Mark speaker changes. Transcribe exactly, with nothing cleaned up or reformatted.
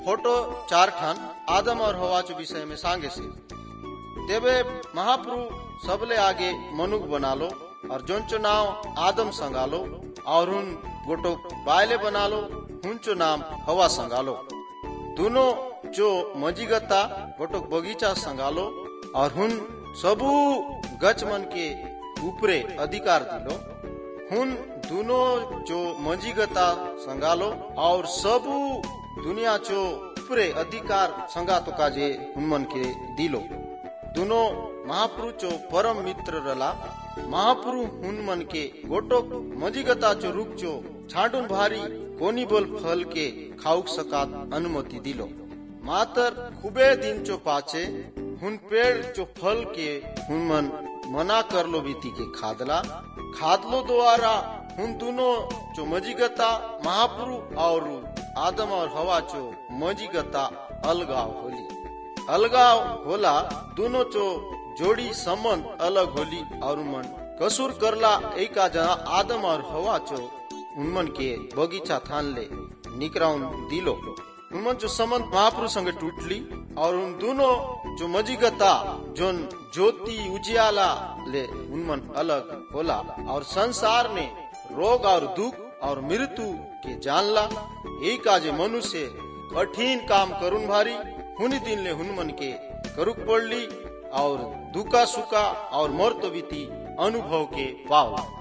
Speaker 1: Photo चार ठान आदम और हवा के विषय में सांगे से तेबे महाप्रभु सबले आगे मनुक बना लो और जोन चो नाम आदम संगालो और उन गोटो बायले बना लो उन चो नाम हवा संगालो दोनों जो मजीगता गोटो बगीचा संगालो और हुन सबू गच मन के ऊपरे अधिकार दिलो हुन दोनों जो मजीगता संगालो और सबू दुनिया चो ऊपरे अधिकार संगा तो काजे हुन मन के दिलो दोनों महाप्रभु चो परम मित्र रला महाप्रभु हुन मन के गोटो मजीगता चो रुक चो छाडुन भारी कोनी बोल फल के खाउक सकात अनुमति दिलो मातर खूबे दिन चो पाचे हुन पेड़ चो फल के हुन मन मना कर लो बीती के खादला खादलो द्वारा हुन दोनों चो मजीगता महाप्रभु और आदम और हवा चो मजीगता अलगाव होली अलगाव होला दोनों चो जोड़ी संबंध अलग होली और मन कसूर करला एक जना आदम और हवा चो उनमन के बगीचा थान ले निकराउन दिलो उनमन जो संबंध महाप्रभु संगे टूटली और उन दोनों जो मजीगता जोन ज्योति उजियाला ले उनमन अलग होला और संसार ने रोग और दुख और मृत्यु के जानला एक आजे मनुष्य कठिन काम करुन भारी हुनी दिन ले हुनमन के करुक पड़ली और दुखा सुखा और मर्त बीती अनुभव के पाओ।